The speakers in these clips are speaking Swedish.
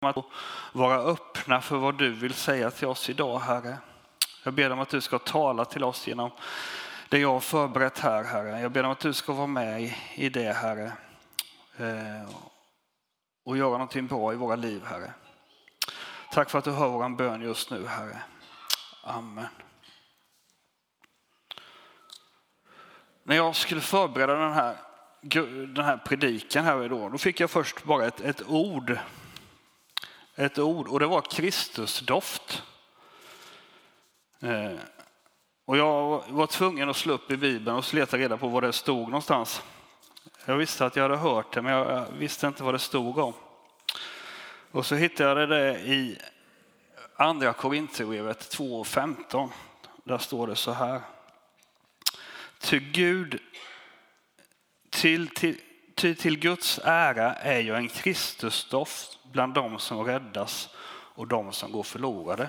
att vara öppna för vad du vill säga till oss idag, Herre. Jag ber om att du ska tala till oss genom det jag har förberett här, Herre. Jag ber om att du ska vara med i det, Herre. Och göra någonting bra i våra liv, Herre. Tack för att du hör vår bön just nu, Herre. Amen. När jag skulle förbereda den här predikan här då fick jag först bara ett ord. Ett ord, och det var Kristusdoft. Och jag var tvungen att slå upp i Bibeln och leta reda på vad det stod någonstans. Jag visste att jag hade hört det, men jag visste inte vad det stod om. Och så hittade jag det i Andra Korinthierbrevet 2:15. Där står det så här. Till Guds ära är jag en Kristusdoft bland dem som räddas och de som går förlorade.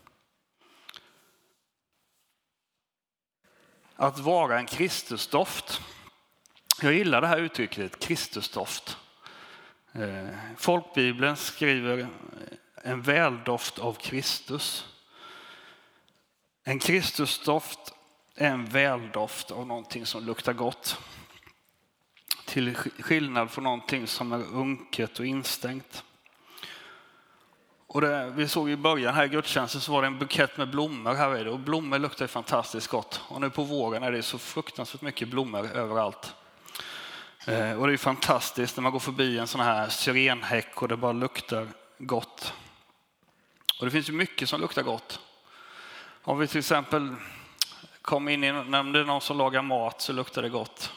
Att vara en Kristusdoft. Jag gillar det här uttrycket, Kristusdoft. Folkbibeln skriver en väldoft av Kristus. En Kristusdoft är en väldoft av någonting som luktar gott. Till skillnad från någonting som är unket och instängt. Och vi såg i början här i gudstjänsten så var det en bukett med blommor här i. Och blommor luktar fantastiskt gott. Och nu på våren är det så fruktansvärt mycket blommor överallt. Och det är fantastiskt när man går förbi en sån här syrenhäck och det bara luktar gott. Och det finns ju mycket som luktar gott. Om vi till exempel kommer in när det är någon som lagar mat så luktar det gott.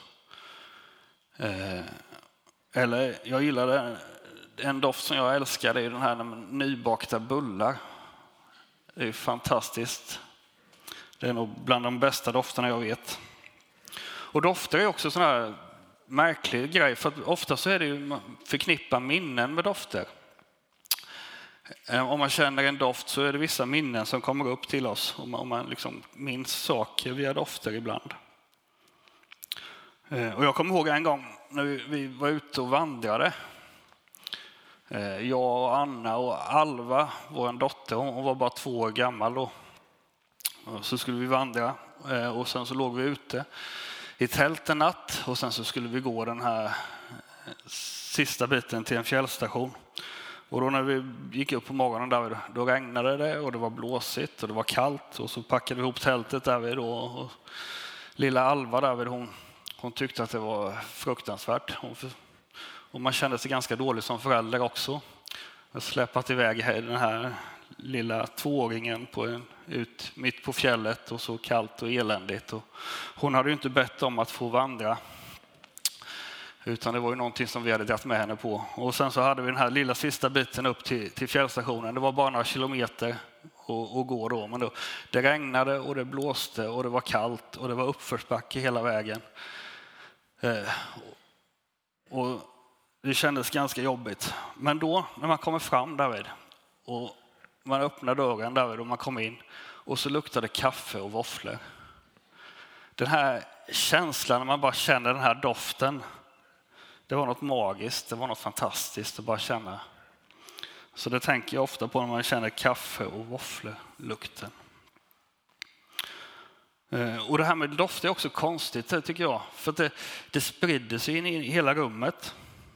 Eller jag gillar det. En doft som jag älskar är den här nybakta bullar. Det är fantastiskt. Det är nog bland de bästa dofterna jag vet. Och dofter är också sån här märklig grej. För att ofta så är det ju förknippa minnen med dofter. Om man känner en doft så är det vissa minnen som kommer upp till oss. Om man liksom minns saker via dofter ibland. Och jag kommer ihåg en gång när vi var ute och vandrade. Jag och Anna och Alva, vår dotter, hon var bara 2 år gammal då. Och så skulle vi vandra och sen så låg vi ute i tält en natt och sen så skulle vi gå den här sista biten till en fjällstation. Och då när vi gick upp på morgonen där, då regnade det och det var blåsigt och det var kallt och så packade vi ihop tältet där då. Och lilla Alva där, hon tyckte att det var fruktansvärt. Och man kände sig ganska dålig som förälder också. Jag släpat iväg den här lilla 2-åringen ut mitt på fjället och så kallt och eländigt. Och hon hade ju inte bett om att få vandra. Utan det var ju någonting som vi hade dragit med henne på. Och sen så hade vi den här lilla sista biten upp till fjällstationen. Det var bara några kilometer att gå då. Men det regnade och det blåste och det var kallt och det var uppförsbacke hela vägen. Och det kändes ganska jobbigt. Men då när man kommer fram David och man öppnar dörren David och man kommer in och så luktade kaffe och våfflor. Den här känslan när man bara känner den här doften. Det var något magiskt, det var något fantastiskt att bara känna. Så det tänker jag ofta på när man känner kaffe och våfflelukten. Och det här med doft är också konstigt tycker jag. För det sprider sig in i hela rummet.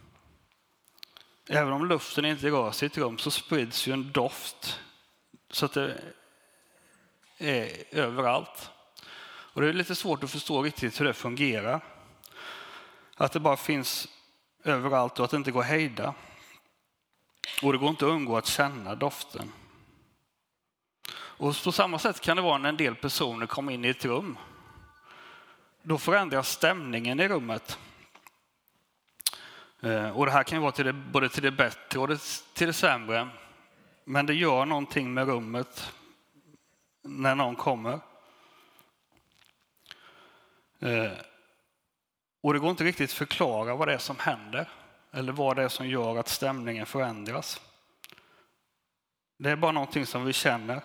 Även om luften inte rör sig i ett rum så sprids ju en doft. Så att det är överallt. Och det är lite svårt att förstå riktigt hur det fungerar. Att det bara finns överallt och att det inte går att hejda. Och det går inte att undgå att känna doften. Och på samma sätt kan det vara när en del personer kommer in i ett rum. Då förändras stämningen i rummet. Och det här kan ju vara både till det bättre och till det sämre. Men det gör någonting med rummet när någon kommer. Och det går inte riktigt att förklara vad det är som händer. Eller vad det är som gör att stämningen förändras. Det är bara någonting som vi känner.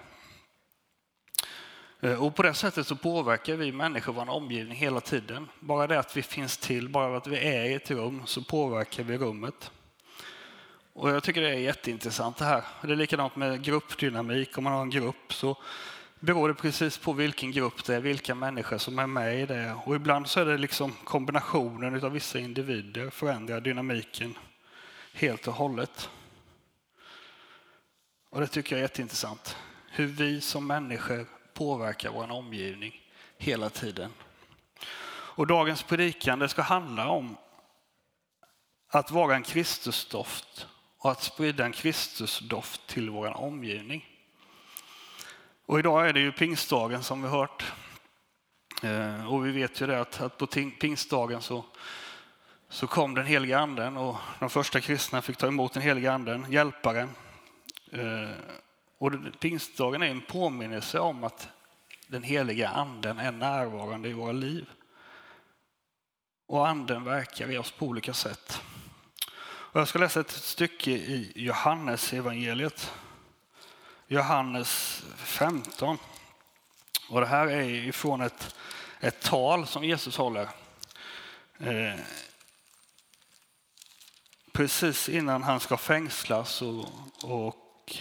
Och på det sättet så påverkar vi människor vår omgivning hela tiden. Bara det att vi finns till, bara att vi är i ett rum så påverkar vi rummet. Och jag tycker det är jätteintressant det här. Det är likadant med gruppdynamik. Om man har en grupp så beror det precis på vilken grupp det är, vilka människor som är med i det. Och ibland så är det liksom kombinationen av vissa individer förändrar dynamiken helt och hållet. Och det tycker jag är jätteintressant. Hur vi som människor påverkar vår omgivning hela tiden. Och dagens predikan det ska handla om att vara en Kristusdoft och att sprida en Kristusdoft till vår omgivning. Och idag är det ju pingstdagen som vi hört. Och vi vet ju det att på pingstdagen så kom den heliga anden och de första kristna fick ta emot den heliga anden, hjälparen. Och pingstdagen är en påminnelse om att den heliga anden är närvarande i våra liv. Och anden verkar i oss på olika sätt. Och jag ska läsa ett stycke i Johannes evangeliet. Johannes 15. Och det här är ifrån ett tal som Jesus håller. Precis innan han ska fängslas och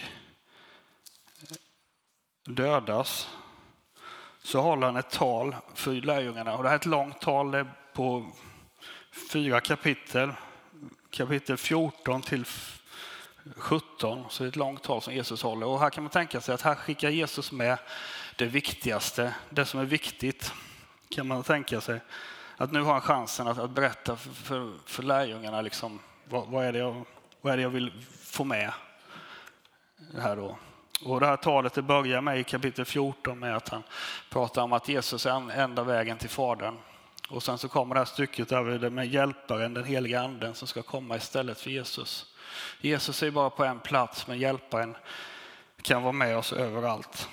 dödas så håller han ett tal för lärjungarna. Och det här är ett långt tal, det är på 4 kapitel. Kapitel 14 till 17, så det är ett långt tal som Jesus håller. Och här kan man tänka sig att här skickar Jesus med det viktigaste, det som är viktigt kan man tänka sig. Att nu har han chansen att berätta för lärjungarna liksom, vad är det jag vill få med här då. Och det här talet det börjar med i kapitel 14 med att han pratar om att Jesus är enda vägen till Fadern. Och sen så kommer det här stycket över det med hjälparen, den heliga anden som ska komma istället för Jesus. Jesus är bara på en plats, men hjälparen kan vara med oss överallt.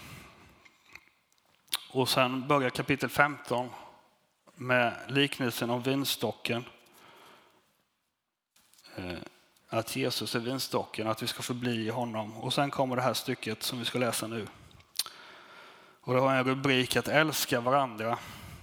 Och sen börjar kapitel 15 med liknelsen om vinstocken. Att Jesus är vinstocken, att vi ska förbli i honom. Och sen kommer det här stycket som vi ska läsa nu. Och det har en rubrik att älska varandra.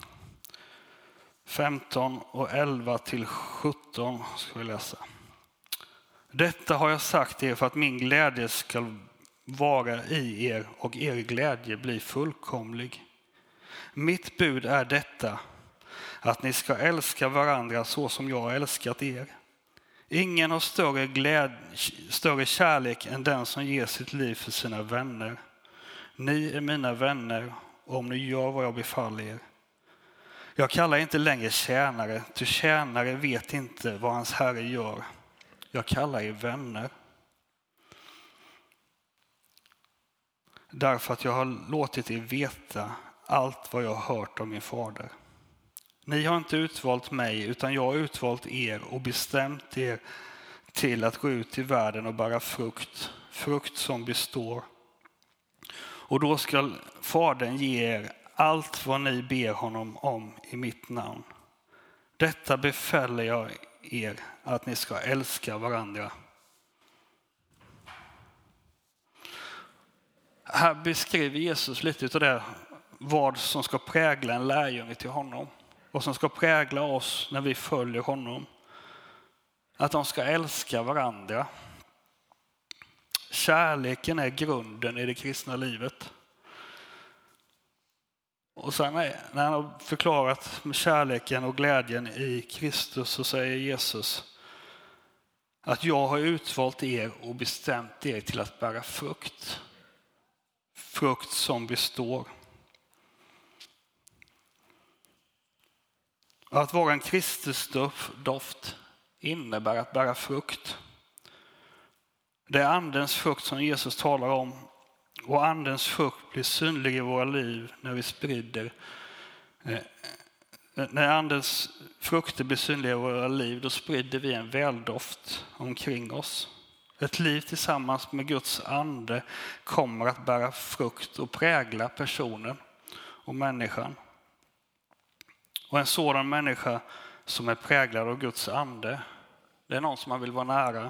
15 och 11 till 17 ska vi läsa. Detta har jag sagt er för att min glädje ska vara i er och er glädje blir fullkomlig. Mitt bud är detta, att ni ska älska varandra så som jag har älskat er. Ingen har större kärlek än den som ger sitt liv för sina vänner. Ni är mina vänner om ni gör vad jag befaller er. Jag kallar inte längre tjänare, ty tjänare vet inte vad hans herre gör. Jag kallar er vänner. Därför att jag har låtit er veta allt vad jag har hört om min fader. Ni har inte utvalt mig, utan jag har utvalt er och bestämt er till att gå ut i världen och bära frukt. Frukt som består. Och då ska Fadern ge er allt vad ni ber honom om i mitt namn. Detta befäller jag er, att ni ska älska varandra. Här beskriver Jesus lite av det, vad som ska prägla en lärjunge till honom. Vad som ska prägla oss när vi följer honom. Att de ska älska varandra. Kärleken är grunden i det kristna livet. Och sen när han har förklarat med kärleken och glädjen i Kristus så säger Jesus att jag har utvalt er och bestämt er till att bära frukt. Frukt som består. Att vara en Kristusdoft innebär att bära frukt. Det är andens frukt som Jesus talar om. Och andens frukt blir synlig i våra liv när vi sprider. När andens frukter blir synliga i våra liv, då sprider vi en väldoft omkring oss. Ett liv tillsammans med Guds ande kommer att bära frukt och prägla personen och människan. Och en sådan människa som är präglad av Guds ande, det är någon som man vill vara nära.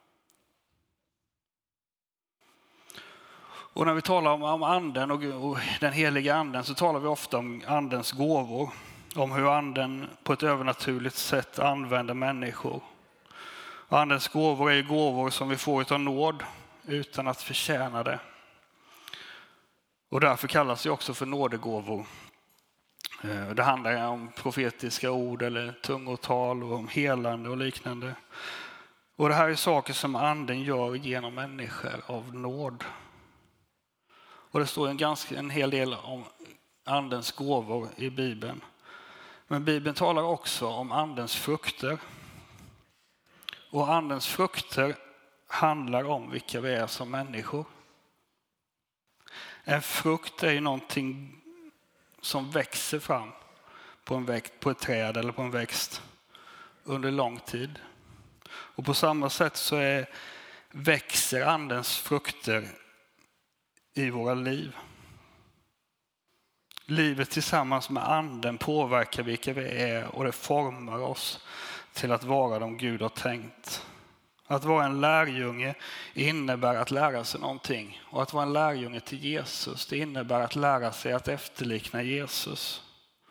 Och när vi talar om anden och den heliga anden så talar vi ofta om andens gåvor. Om hur anden på ett övernaturligt sätt använder människor. Andens gåvor är gåvor som vi får av nåd utan att förtjäna det. Och därför kallas det också för nådegåvor. Det handlar om profetiska ord eller tungotal och om helande och liknande. Och det här är saker som anden gör genom människor av nåd. Och det står en hel del om andens gåvor i Bibeln. Men Bibeln talar också om andens frukter. Och andens frukter handlar om vilka vi är som människor. En frukt är ju någonting som växer fram på ett träd eller på en växt under lång tid. Och på samma sätt så växer andens frukter i våra liv. Livet tillsammans med anden påverkar vilka vi är och det formar oss till att vara de Gud har tänkt. Att vara en lärjunge innebär att lära sig någonting. Och att vara en lärjunge till Jesus, det innebär att lära sig att efterlikna Jesus.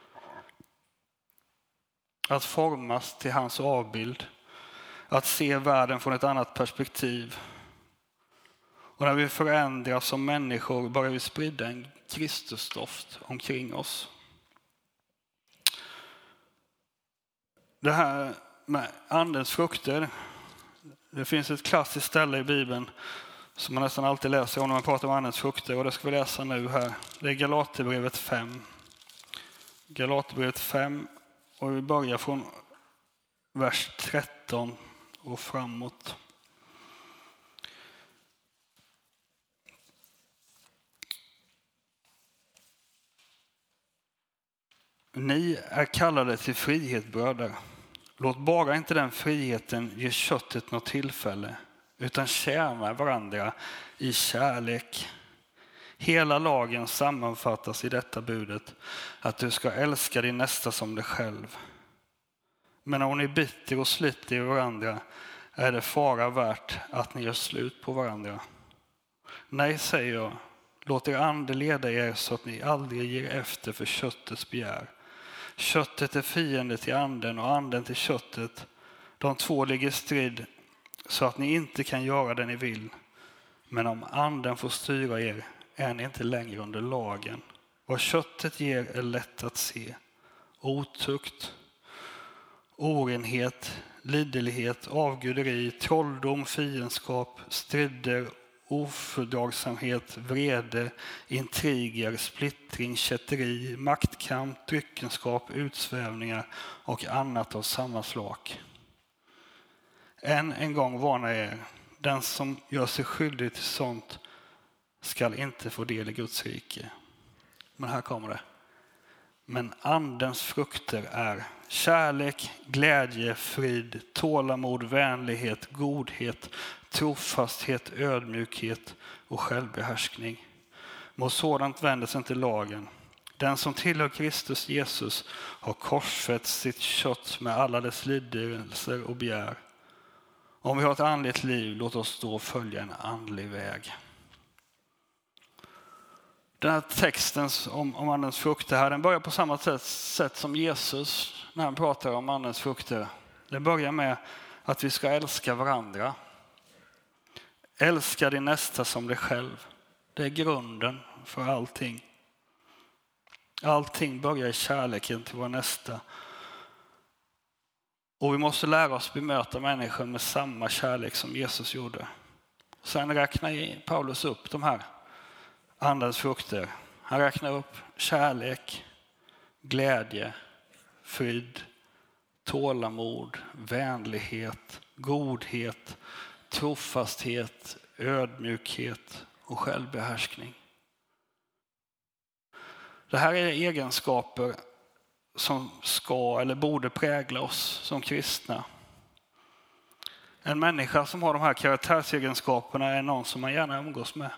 Att formas till hans avbild. Att se världen från ett annat perspektiv. Och när vi förändras som människor börjar vi sprida en Kristusdoft omkring oss. Det här med andens frukter, det finns ett klassiskt ställe i Bibeln som man nästan alltid läser om när man pratar om andens frukter, och det ska vi läsa nu här. Det är Galaterbrevet 5. Galaterbrevet 5, och vi börjar från vers 13 och framåt. Ni är kallade till frihet, bröder. Låt bara inte den friheten ge köttet något tillfälle, utan tjäna varandra i kärlek. Hela lagen sammanfattas i detta budet, att du ska älska din nästa som dig själv. Men om ni biter och sliter i varandra är det fara värt att ni gör slut på varandra. Nej, säger jag, låt er ande leda er så att ni aldrig ger efter för köttets begär. Köttet är fiende till anden och anden till köttet. De två ligger i strid så att ni inte kan göra det ni vill. Men om anden får styra er är ni inte längre under lagen. Vad köttet ger är lätt att se. Otukt, orenhet, liderlighet, avguderi, trolldom, fiendskap, strider, ofördragsamhet, vrede, intriger, splittring, kätteri, maktkamp, dryckenskap, utsvävningar och annat av samma slag. Än en gång varnar er, den som gör sig skyldig till sånt skall inte få del i Guds rike. Men här kommer det. Men andens frukter är kärlek, glädje, frid, tålamod, vänlighet, godhet, trofasthet, ödmjukhet och självbehärskning. Mot sådant vänder sig inte lagen. Den som tillhör Kristus Jesus har korsfäst sitt kött med alla dess lidelser och begär. Om vi har ett andligt liv, låt oss då följa en andlig väg. Den här texten om andens frukter här, den börjar på samma sätt som Jesus när han pratar om andens frukter. Den börjar med att vi ska älska varandra. Älska din nästa som dig själv. Det är grunden för allting. Allting börjar i kärleken till vår nästa. Och vi måste lära oss bemöta människor med samma kärlek som Jesus gjorde. Sen räknar Paulus upp de här andens frukter. Han räknar upp kärlek, glädje, frid, tålamod, vänlighet, godhet, trofasthet, ödmjukhet och självbehärskning. Det här är egenskaper som ska eller borde prägla oss som kristna. En människa som har de här karaktärsegenskaperna är någon som man gärna umgås med.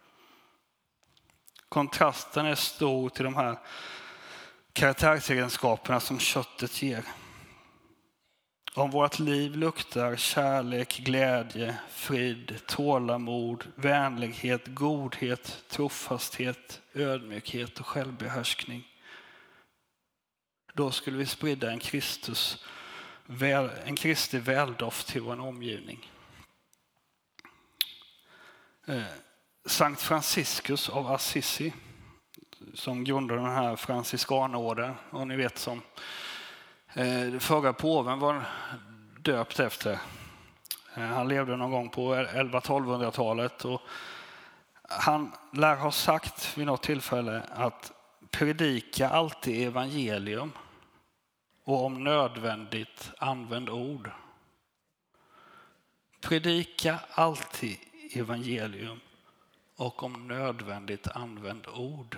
Kontrasten är stor till de här karaktärsegenskaperna som köttet ger. Om vårt liv luktar kärlek, glädje, frid, tålamod, vänlighet, godhet, trofasthet, ödmjukhet och självbehärskning, då skulle vi sprida en Kristus en Kristi väldoft till vår omgivning. Sankt Franciscus av Assisi, som grundade den här franciskanorden, och ni vet som förra påven var döpt efter. Han levde någon gång på 1100-1200-talet och han lär ha sagt vid något tillfälle att predika alltid evangelium och om nödvändigt använd ord. Predika alltid evangelium och om nödvändigt använd ord.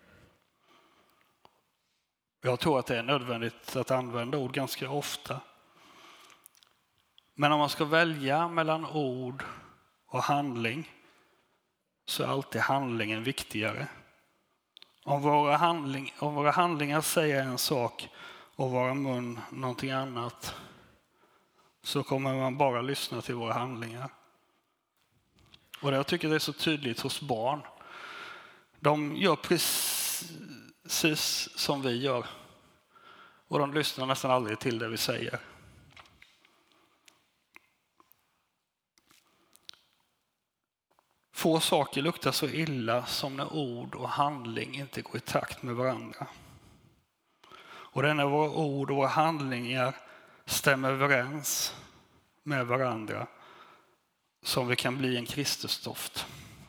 Jag tror att det är nödvändigt att använda ord ganska ofta. Men om man ska välja mellan ord och handling så är alltid handlingen viktigare. Om våra handlingar säger en sak och våra mun någonting annat så kommer man bara lyssna till våra handlingar. Och jag tycker det är så tydligt hos barn. De gör precis som vi gör. Och de lyssnar nästan aldrig till det vi säger. Få saker luktar så illa som när ord och handling inte går i takt med varandra. Och det är när våra ord och våra handlingar stämmer överens med varandra som vi kan bli en Kristusdoft.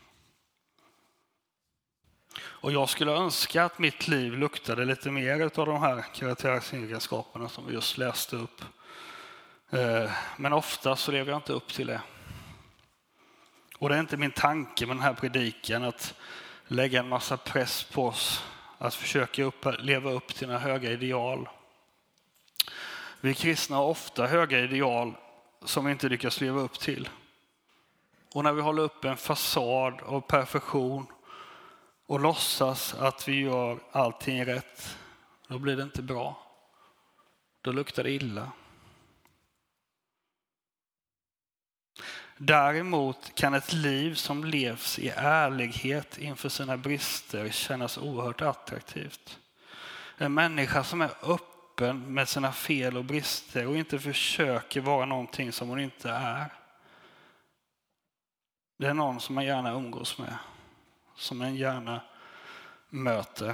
Och jag skulle önska att mitt liv luktade lite mer av de här karaktärsegenskaperna som vi just läste upp. Men ofta så lever jag inte upp till det. Och det är inte min tanke med den här predikan att lägga en massa press på oss att försöka leva upp till några höga ideal. Vi kristna har ofta höga ideal som vi inte lyckas leva upp till. Och när vi håller upp en fasad av perfektion och låtsas att vi gör allting rätt, då blir det inte bra. Då luktar det illa. Däremot kan ett liv som levs i ärlighet inför sina brister kännas oerhört attraktivt. En människa som är öppen med sina fel och brister och inte försöker vara någonting som hon inte är. Det är någon som man gärna umgås med, som man gärna möter.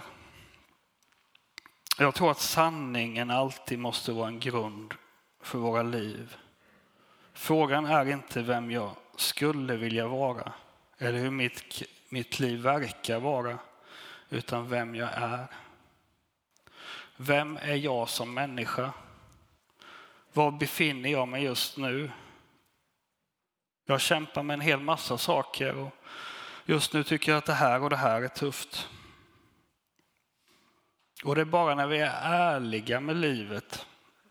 Jag tror att sanningen alltid måste vara en grund för våra liv. Frågan är inte vem jag skulle vilja vara eller hur mitt liv verkar vara, utan vem jag är. Vem är jag som människa? Var befinner jag mig just nu? Jag kämpar med en hel massa saker och just nu tycker jag att det här är tufft. Och det är bara när vi är ärliga med livet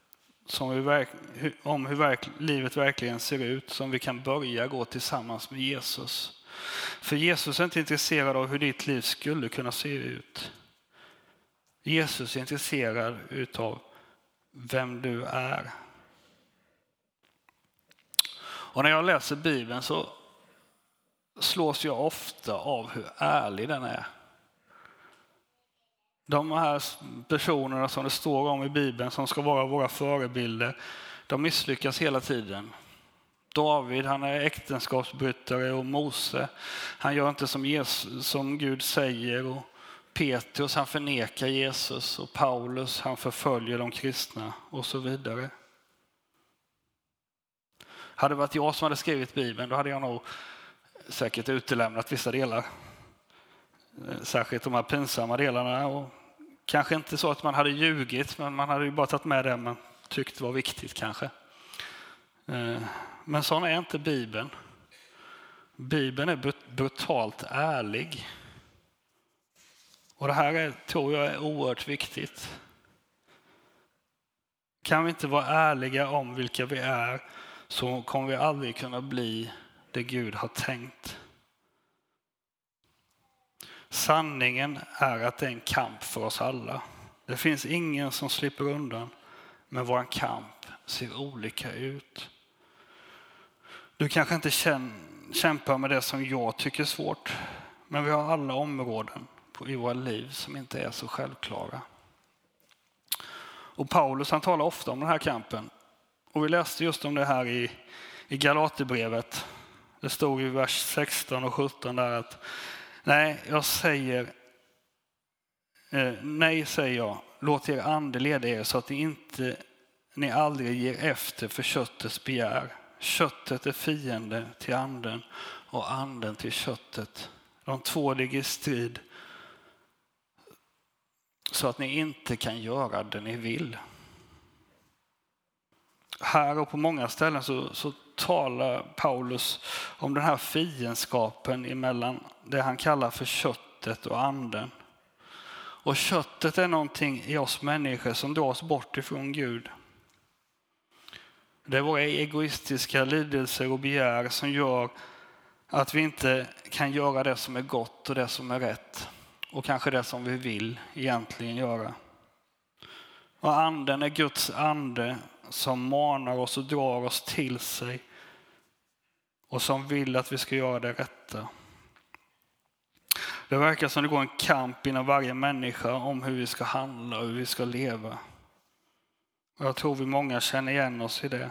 om hur livet verkligen ser ut som vi kan börja gå tillsammans med Jesus. För Jesus är inte intresserad av hur ditt liv skulle kunna se ut. Jesus är intresserad utav vem du är. Och när jag läser Bibeln så slås jag ofta av hur ärlig den är. De här personerna som det står om i Bibeln som ska vara våra förebilder, de misslyckas hela tiden. David, han är äktenskapsbrytare, och Mose, han gör inte som Gud säger, och Petrus, han förnekar Jesus, och Paulus, han förföljer de kristna och så vidare. Hade det varit jag som hade skrivit Bibeln, då hade jag nog säkert utelämnat vissa delar. Särskilt de här pinsamma delarna, och kanske inte så att man hade ljugit, men man hade ju bara tagit med det man tyckte var viktigt kanske. Men sån är inte Bibeln. Bibeln är brutalt ärlig. Och det här tror jag är oerhört viktigt. Kan vi inte vara ärliga om vilka vi är, så kommer vi aldrig kunna bli det Gud har tänkt. Sanningen är att det är en kamp för oss alla. Det finns ingen som slipper undan, men vår kamp ser olika ut. Du kanske inte kämpar med det som jag tycker är svårt, men vi har alla områden i våra liv som inte är så självklara. Och Paulus, han talar ofta om den här kampen. Och vi läste just om det här i Galaterbrevet. Det stod i vers 16 och 17 där att nej, säger jag, låt er ande leda er så att ni aldrig ger efter för köttets begär. Köttet är fiende till anden och anden till köttet. De två ligger i strid så att ni inte kan göra det ni vill. Här och på många ställen så talar Paulus om den här fiendskapen emellan det han kallar för köttet och anden. Och köttet är någonting i oss människor som dras bort ifrån Gud. Det är våra egoistiska lidelser och begär som gör att vi inte kan göra det som är gott och det som är rätt. Och kanske det som vi vill egentligen göra. Och anden är Guds ande som manar oss och drar oss till sig. Och som vill att vi ska göra det rätta. Det verkar som det går en kamp inom varje människa om hur vi ska handla och hur vi ska leva. Och jag tror vi många känner igen oss i det.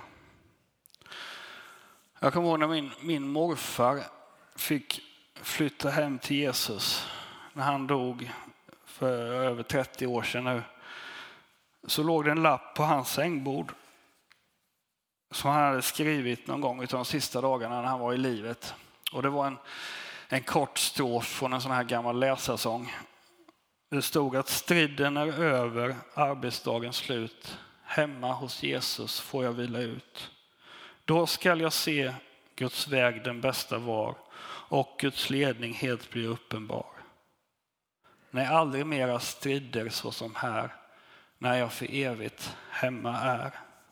Jag kommer ihåg när min morfar fick flytta hem till Jesus. När han dog för över 30 år sedan nu. Så låg det en lapp på hans sängbord. Som han hade skrivit någon gång utav de sista dagarna när han var i livet. Och det var en kort strof från en sån här gammal läsarsång. Det stod att striden är över, arbetsdagens slut. Hemma hos Jesus får jag vila ut. Då skall jag se Guds väg den bästa var. Och Guds ledning helt blir uppenbar. När aldrig mera strider så som här. När jag för evigt hemma är.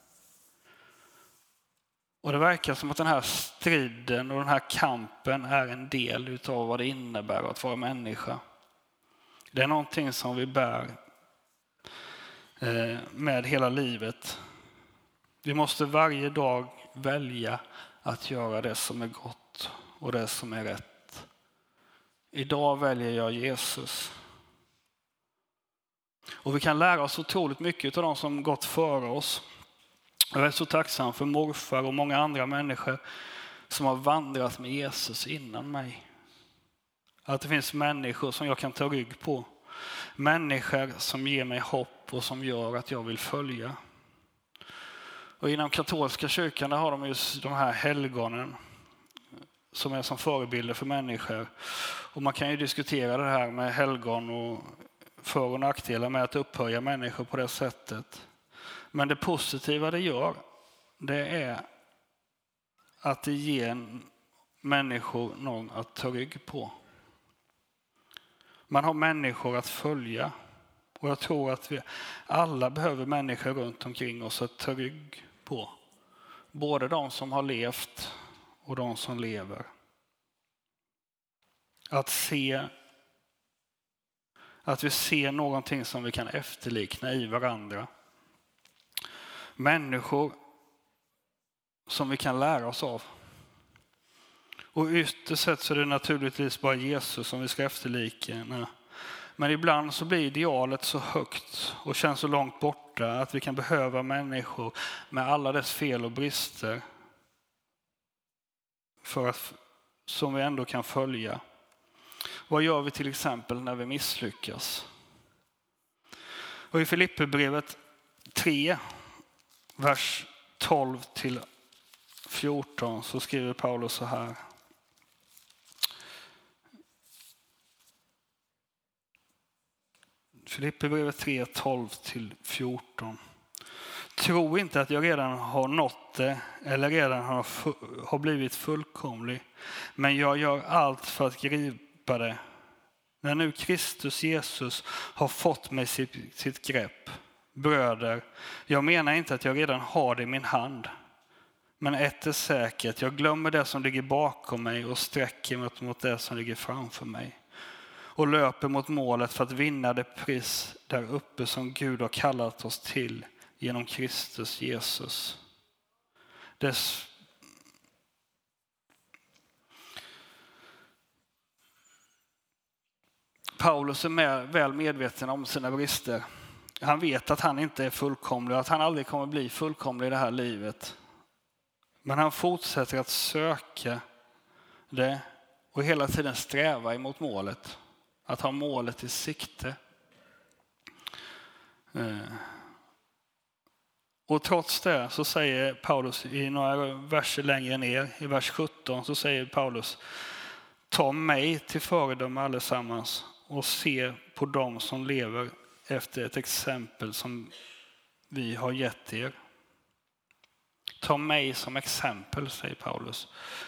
Och det verkar som att den här striden och den här kampen är en del utav vad det innebär att vara människa. Det är någonting som vi bär med hela livet. Vi måste varje dag välja att göra det som är gott och det som är rätt. Idag väljer jag Jesus. Och vi kan lära oss otroligt mycket av de som gått före oss. Jag är så tacksam för morfar och många andra människor som har vandrat med Jesus innan mig. Att det finns människor som jag kan ta rygg på. Människor som ger mig hopp och som gör att jag vill följa. Och inom katolska kyrkan har de just de här helgonen som är som förebilder för människor. Och man kan ju diskutera det här med helgon och för- och nackdelar med att upphöja människor på det sättet. Men det positiva det gör, det är att det ger människor någon att ta rygg på. Man har människor att följa. Och jag tror att vi alla behöver människor runt omkring oss att ta rygg på. Både de som har levt och de som lever. Att vi ser någonting som vi kan efterlikna i varandra. Människor som vi kan lära oss av. Och ytterst sett så är det naturligtvis bara Jesus som vi ska efterlikna. Men ibland så blir idealet så högt och känns så långt borta att vi kan behöva människor med alla dess fel och brister som vi ändå kan följa. Vad gör vi till exempel när vi misslyckas? Och i Filipperbrevet 3, vers 12-14 så skriver Paulus så här. Filipperbrevet 3, 12-14. Tro inte att jag redan har nått det eller redan har blivit fullkomlig. Men jag gör allt för att gripa det. När nu Kristus Jesus har fått mig sitt grepp. Bröder, jag menar inte att jag redan har det i min hand. Men ett är säkert, jag glömmer det som ligger bakom mig och sträcker mig mot det som ligger framför mig. Och löper mot målet för att vinna det pris där uppe som Gud har kallat oss till genom Kristus Jesus. Paulus är väl medveten om sina brister. Han vet att han inte är fullkomlig och att han aldrig kommer bli fullkomlig i det här livet. Men han fortsätter att söka det och hela tiden sträva emot målet. Att ha målet i sikte. Och trots det så säger Paulus i några verser längre ner, i vers 17 så säger Paulus: ta mig till föredöme allesammans och se på dem som lever efter ett exempel som vi har gett er. Ta mig som exempel, säger Paulus.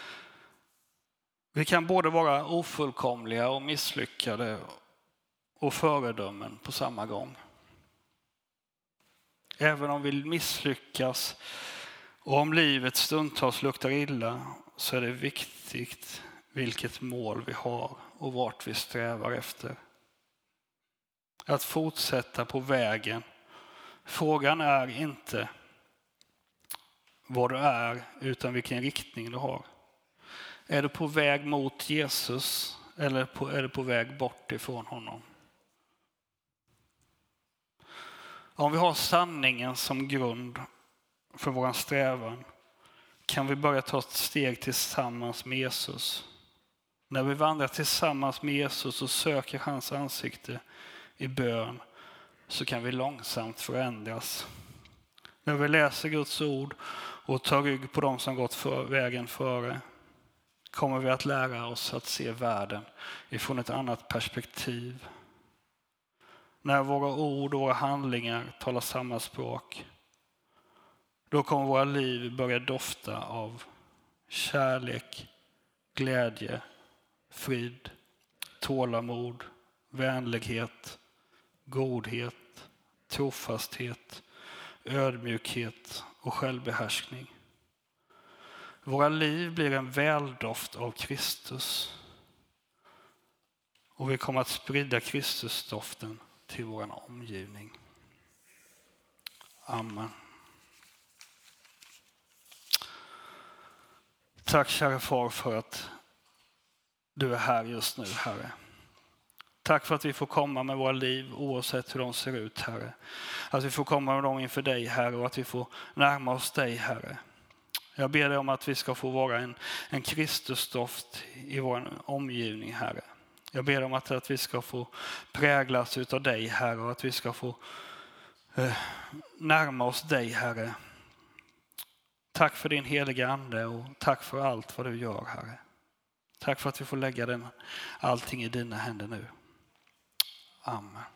Vi kan både vara ofullkomliga och misslyckade och föredömen på samma gång. Även om vi misslyckas och om livet stundtals luktar illa, så är det viktigt vilket mål vi har och vart vi strävar efter. Att fortsätta på vägen. Frågan är inte vad du är, utan vilken riktning du har. Är du på väg mot Jesus eller är du på väg bort ifrån honom? Om vi har sanningen som grund för vår strävan kan vi börja ta ett steg tillsammans med Jesus. När vi vandrar tillsammans med Jesus och söker hans ansikte i bön, så kan vi långsamt förändras. När vi läser Guds ord och tar rygg på dem som gått vägen före, kommer vi att lära oss att se världen ifrån ett annat perspektiv. När våra ord och våra handlingar talar samma språk, då kommer våra liv börja dofta av kärlek, glädje, frid, tålamod, vänlighet, godhet, trofasthet, ödmjukhet och självbehärskning. Våra liv blir en väldoft av Kristus. Och vi kommer att sprida Kristusdoften till vår omgivning. Amen. Tack kära far för att du är här just nu, Herre. Tack för att vi får komma med våra liv oavsett hur de ser ut, Herre. Att vi får komma med dem inför dig, Herre, och att vi får närma oss dig, Herre. Jag ber dig om att vi ska få vara en Kristusdoft i vår omgivning, Herre. Jag ber om att vi ska få präglas utav dig, Herre, och att vi ska få närma oss dig, Herre. Tack för din heliga ande och tack för allt vad du gör, Herre. Tack för att vi får lägga allting i dina händer nu. Amen.